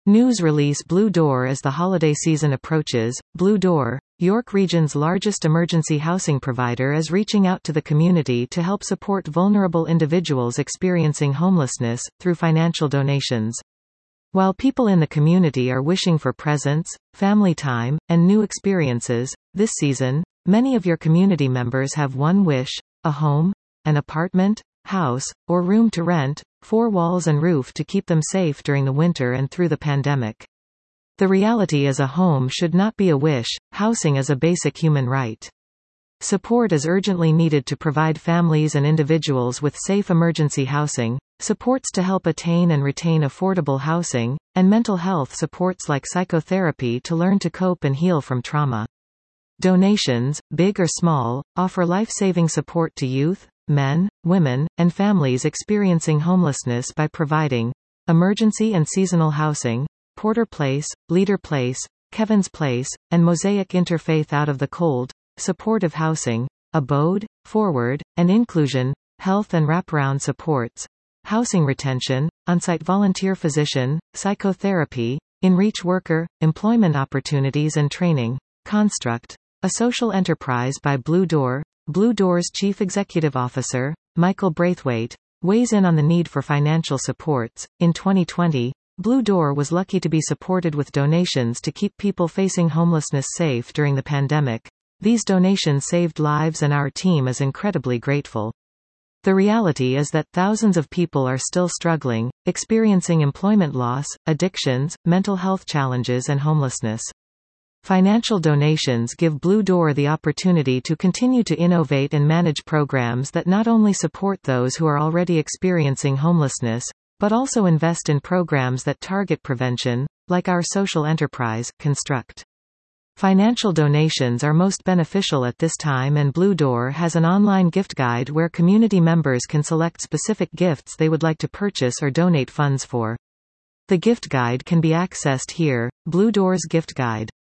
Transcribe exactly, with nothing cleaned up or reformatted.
News release Blue Door. As the holiday season approaches, Blue Door, York Region's largest emergency housing provider, is reaching out to the community to help support vulnerable individuals experiencing homelessness, through financial donations. While people in the community are wishing for presents, family time, and new experiences, this season, many of your community members have one wish: a home, an apartment, house, or room to rent, four walls and roof to keep them safe during the winter and through the pandemic. The reality is, a home should not be a wish. Housing is a basic human right. Support is urgently needed to provide families and individuals with safe emergency housing, supports to help attain and retain affordable housing, and mental health supports like psychotherapy to learn to cope and heal from trauma. Donations, big or small, offer life-saving support to youth, men, women, and families experiencing homelessness by providing emergency and seasonal housing, Porter Place, Leader Place, Kevin's Place, and Mosaic Interfaith Out of the Cold, supportive housing, abode, forward, and inclusion, health and wraparound supports, housing retention, on-site volunteer physician, psychotherapy, in-reach worker, employment opportunities and training. Construct, a social enterprise by Blue Door. Blue Door's Chief Executive Officer, Michael Braithwaite, weighs in on the need for financial supports. In twenty twenty, Blue Door was lucky to be supported with donations to keep people facing homelessness safe during the pandemic. These donations saved lives, and our team is incredibly grateful. The reality is that thousands of people are still struggling, experiencing employment loss, addictions, mental health challenges, and homelessness. Financial donations give Blue Door the opportunity to continue to innovate and manage programs that not only support those who are already experiencing homelessness, but also invest in programs that target prevention, like our social enterprise, Construct. Financial donations are most beneficial at this time, and Blue Door has an online gift guide where community members can select specific gifts they would like to purchase or donate funds for. The gift guide can be accessed here. Blue Door's Gift Guide.